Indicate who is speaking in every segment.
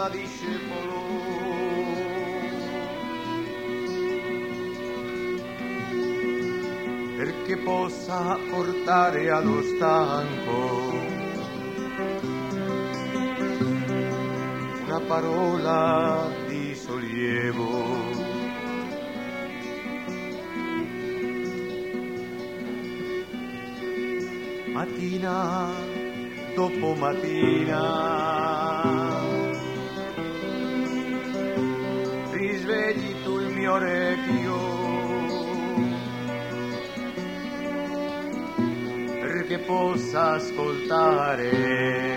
Speaker 1: da discepolo, perché possa portare allo stanco una parola di sollievo. Mattina dopo mattina risvegli tu il mio orecchio, perché possa ascoltare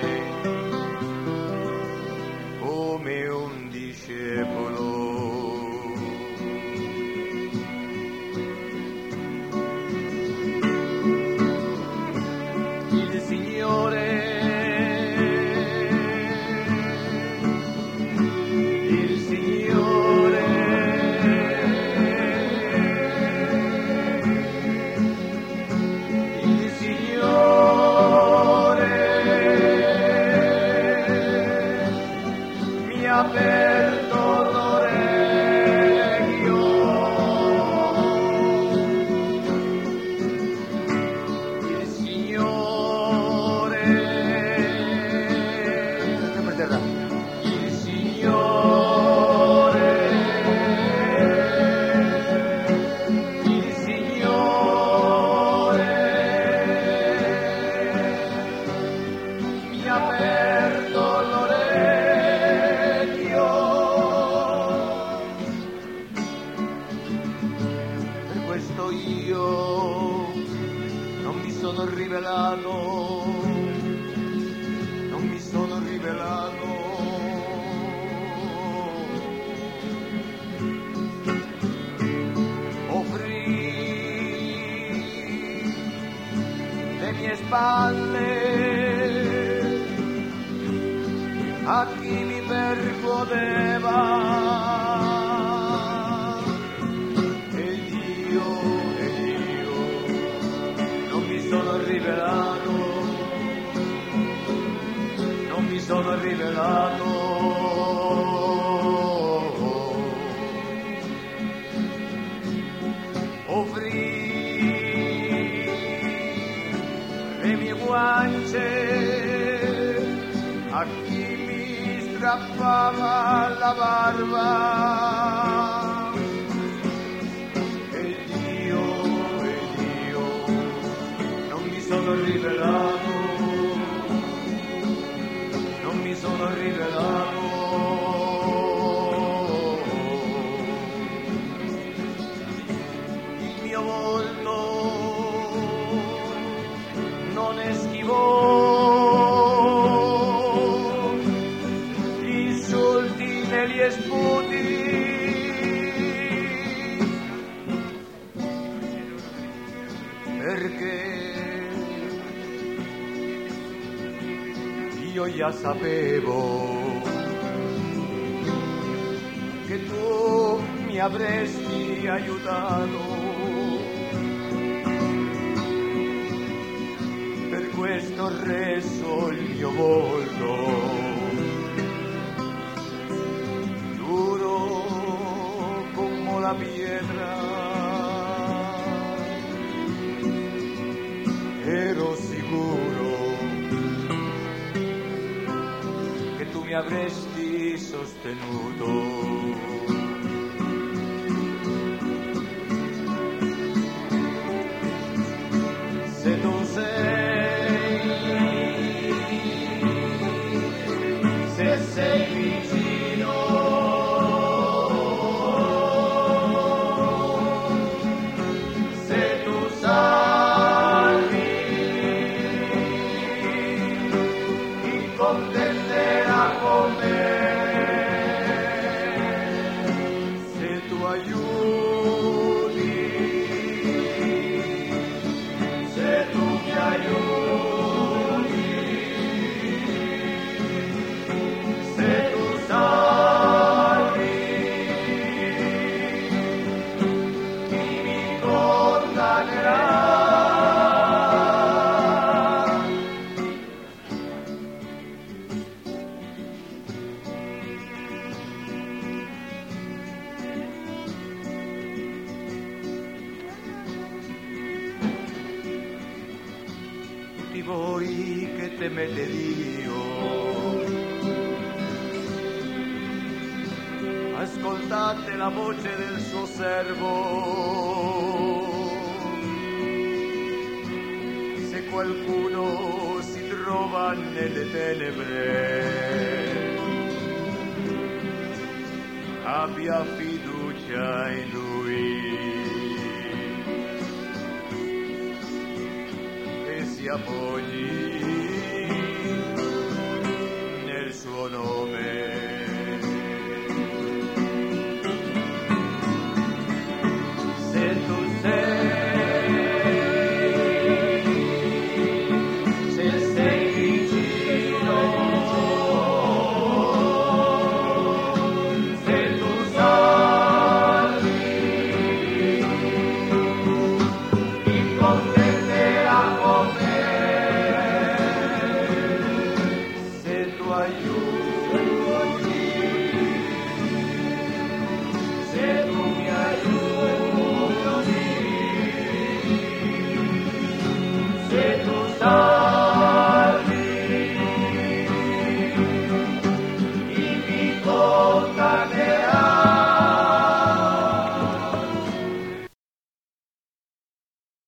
Speaker 1: come un discepolo. A chi mi percuoteva, ed io non mi sono rivelato, offrì le mie guance a chi mi strappava la barba, ed io non mi sono rivelato, il mio volto non schivò gli insulti né gli sputi, perché io già sapevo che tu mi avresti aiutato, per questo ho reso il mio volto duro come la pietra. Ero sicuro che tu mi avresti sostenuto. Se tu sei vicino, se tu salvi, chi contenderà con me, se tu aiuti, se tu mi aiuti, se tu salvi, chi mi condannerà? voi che temete Dio, ascoltate la voce del suo servo. Se qualcuno si trova nelle tenebre, abbia fiducia in lui e si appoggi